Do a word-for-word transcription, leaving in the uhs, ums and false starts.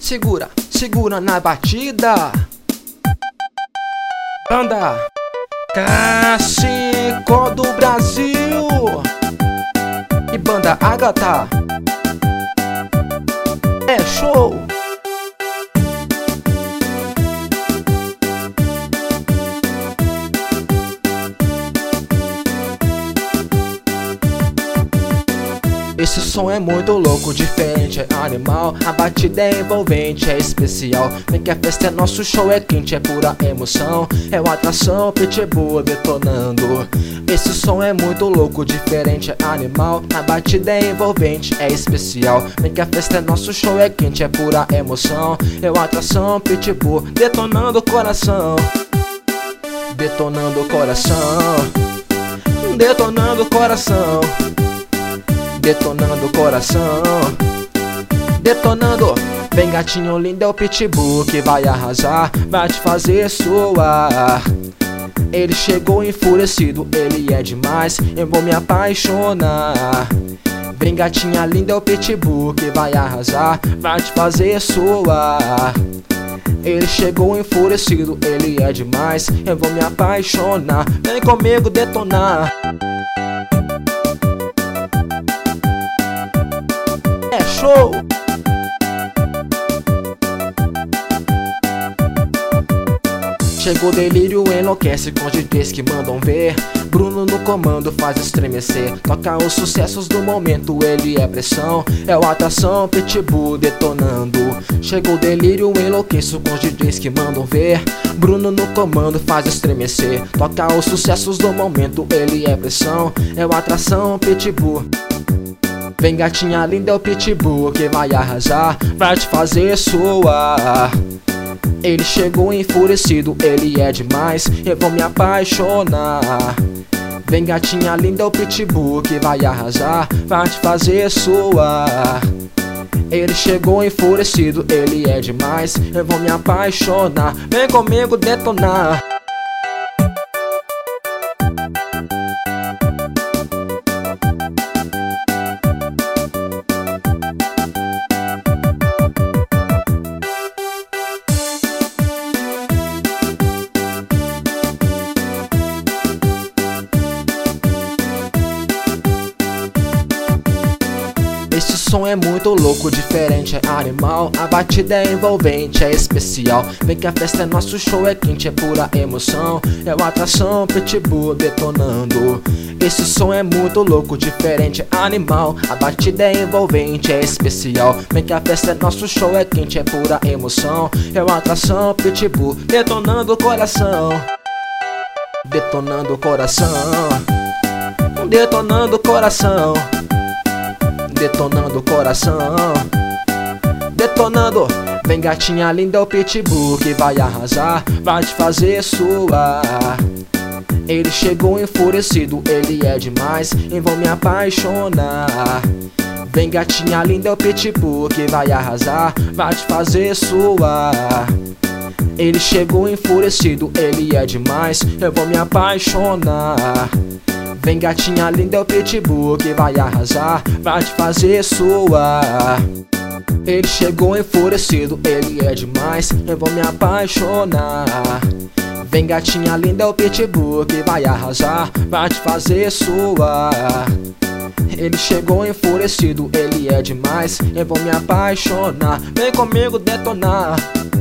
Segura, segura na batida. Banda Cachicó do Brasil e Banda Ágata. É show! Esse som é muito louco, diferente, é animal. A batida é envolvente, é especial. Vem que a festa é nosso show, é quente, é pura emoção. É uma atração, pitbull detonando. Esse som é muito louco, diferente, é animal. A batida é envolvente, é especial. Vem que a festa é nosso show, é quente, é pura emoção. É uma atração, pitbull detonando o coração. Detonando o coração. Detonando o coração. Detonando o coração. Detonando. Vem gatinho lindo, é o pitbull que vai arrasar, vai te fazer suar. Ele chegou enfurecido, ele é demais, eu vou me apaixonar. Vem gatinha linda, é o pitbull que vai arrasar, vai te fazer suar. Ele chegou enfurecido, ele é demais, eu vou me apaixonar. Vem comigo detonar. É show! Chegou delírio, enlouquece com os D Js que mandam ver. Bruno no comando faz estremecer. Toca os sucessos do momento, ele é pressão. É o atração, pitbull detonando. Chegou delírio, enlouqueço com os D Js que mandam ver. Bruno no comando faz estremecer. Toca os sucessos do momento, ele é pressão. É o atração, pitbull. Vem gatinha linda, é o pitbull que vai arrasar, vai te fazer suar. Ele chegou enfurecido, ele é demais, eu vou me apaixonar. Vem gatinha linda, é o pitbull que vai arrasar, vai te fazer suar. Ele chegou enfurecido, ele é demais, eu vou me apaixonar. Vem comigo detonar. Esse som é muito louco, diferente, é animal. A batida é envolvente, é especial. Vem que a festa é nosso show, é quente, é pura emoção. É uma atração, pitbull detonando. Esse som é muito louco, diferente, é animal. A batida é envolvente, é especial. Vem que a festa é nosso show, é quente, é pura emoção. É uma atração, pitbull detonando o coração. Detonando o coração. Detonando o coração. Detonando o coração. Detonando. Vem gatinha linda, é o pitbull que vai arrasar, vai te fazer suar. Ele chegou enfurecido, ele é demais, eu vou me apaixonar. Vem gatinha linda, é o pitbull que vai arrasar, vai te fazer suar. Ele chegou enfurecido, ele é demais, eu vou me apaixonar. Vem gatinha linda, é o pitbull que vai arrasar, vai te fazer suar. Ele chegou enfurecido, ele é demais, eu vou me apaixonar. Vem gatinha linda, é o pitbull que vai arrasar, vai te fazer suar. Ele chegou enfurecido, ele é demais, eu vou me apaixonar. Vem comigo detonar.